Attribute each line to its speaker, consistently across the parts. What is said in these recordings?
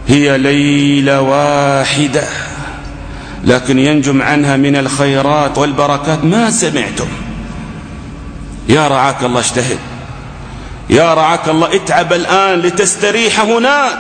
Speaker 1: هي ليلة واحدة لكن ينجم عنها من الخيرات والبركات ما سمعتم. يا رعاك الله اجتهد، يا رعاك الله اتعب الآن لتستريح هناك.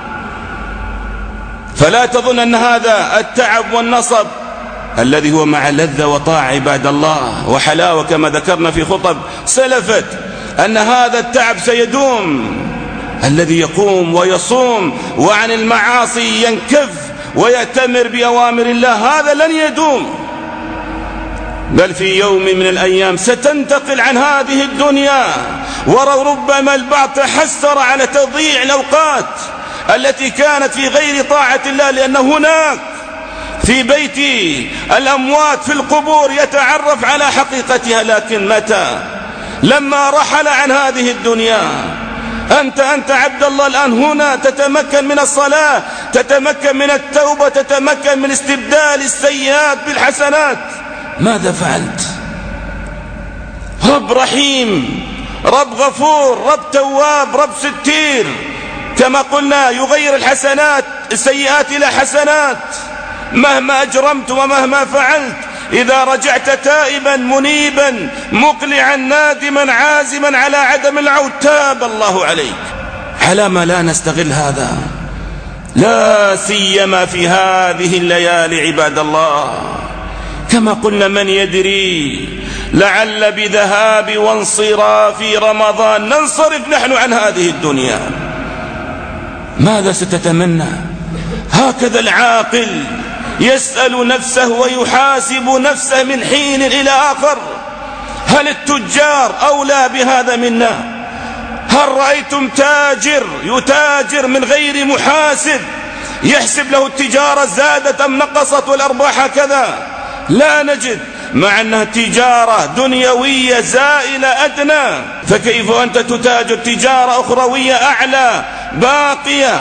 Speaker 1: فلا تظن أن هذا التعب والنصب الذي هو مع لذة وطاعة عباد الله وحلاوة كما ذكرنا في خطب سلفت أن هذا التعب سيدوم. الذي يقوم ويصوم وعن المعاصي ينكف ويأتمر بأوامر الله هذا لن يدوم، بل في يوم من الأيام ستنتقل عن هذه الدنيا. وربما البعض تحسر على تضييع الأوقات التي كانت في غير طاعة الله، لأن هناك في بيت الأموات في القبور يتعرف على حقيقتها. لكن متى؟ لما رحل عن هذه الدنيا. أنت عبد الله الآن هنا تتمكن من الصلاة، تتمكن من التوبة، تتمكن من استبدال السيئات بالحسنات. ماذا فعلت؟ رب رحيم، رب غفور، رب تواب، رب ستير، كما قلنا يغير الحسنات السيئات إلى حسنات. مهما أجرمت ومهما فعلت إذا رجعت تائبا منيبا مقلعا نادما عازما على عدم العود تاب الله عليك. على ما لا نستغل هذا، لا سيما في هذه الليالي عباد الله. كما قلنا من يدري لعل بذهاب وانصراف رمضان ننصرف نحن عن هذه الدنيا. ماذا ستتمنى؟ هكذا العاقل يسأل نفسه ويحاسب نفسه من حين إلى آخر. هل التجار أولى بهذا منا؟ هل رأيتم تاجر يتاجر من غير محاسب يحسب له التجارة زادت أم نقصت والأرباح كذا؟ لا نجد، مع أنها تجارة دنيوية زائلة أدنى. فكيف أنت تتاجر تجارة أخروية أعلى باقية؟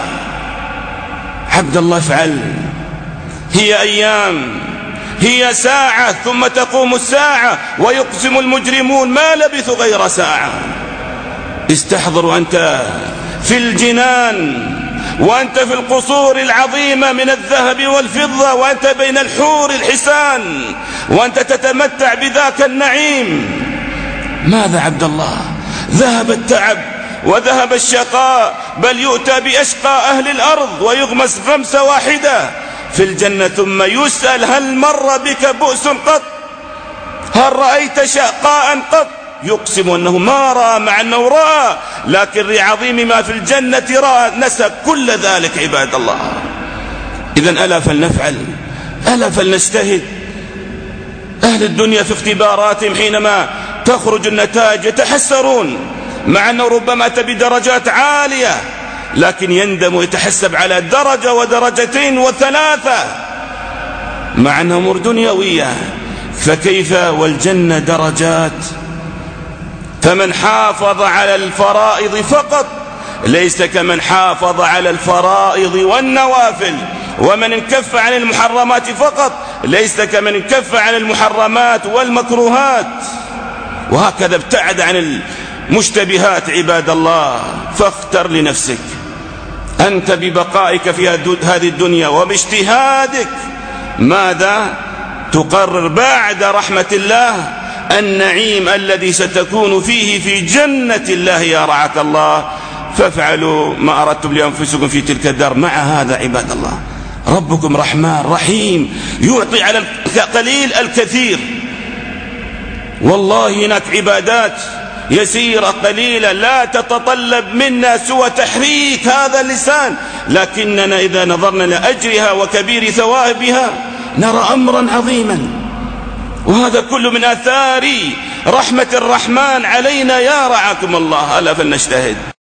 Speaker 1: عبد الله افعل. هي أيام، هي ساعة ثم تقوم الساعة، ويقسم المجرمون ما لبثوا غير ساعة. استحضروا أنت في الجنان وأنت في القصور العظيمة من الذهب والفضة، وأنت بين الحور الحسان، وأنت تتمتع بذاك النعيم. ماذا عبد الله؟ ذهب التعب وذهب الشقاء، بل يؤتى بأشقى أهل الأرض ويغمس غمسة واحدة في الجنة، ثم يسأل هل مر بك بؤس قط؟ هل رأيت شقاء قط؟ يقسم أنه ما رأى، مع أنه رأى، لكن لعظيم ما في الجنة رأى، نسى كل ذلك عباد الله. إذن ألا فلنفعل، ألا فلنجتهد. أهل الدنيا في اختباراتهم حينما تخرج النتائج يتحسرون، مع أنه ربما أتى بدرجات عالية، لكن يندم ويتحسب على درجة ودرجتين وثلاثة، مع أنها أمور دنيوية. فكيف والجنة درجات؟ فمن حافظ على الفرائض فقط ليس كمن حافظ على الفرائض والنوافل، ومن انكف عن المحرمات فقط ليس كمن انكف عن المحرمات والمكروهات. وهكذا ابتعد عن المشتبهات عباد الله. فاختر لنفسك أنت ببقائك في هذه الدنيا وباجتهادك ماذا تقرر بعد رحمة الله النعيم الذي ستكون فيه في جنة الله يا رعاك الله. فافعلوا ما أردتم لأنفسكم في تلك الدار. مع هذا عباد الله ربكم رحمن رحيم، يعطي على القليل الكثير. والله هناك عبادات يسيرة قليلة لا تتطلب منا سوى تحريك هذا اللسان، لكننا إذا نظرنا لأجرها وكبير ثوابها نرى أمرا عظيما. وهذا كله من آثار رحمة الرحمن علينا يا رعاكم الله. ألا فلنجتهد.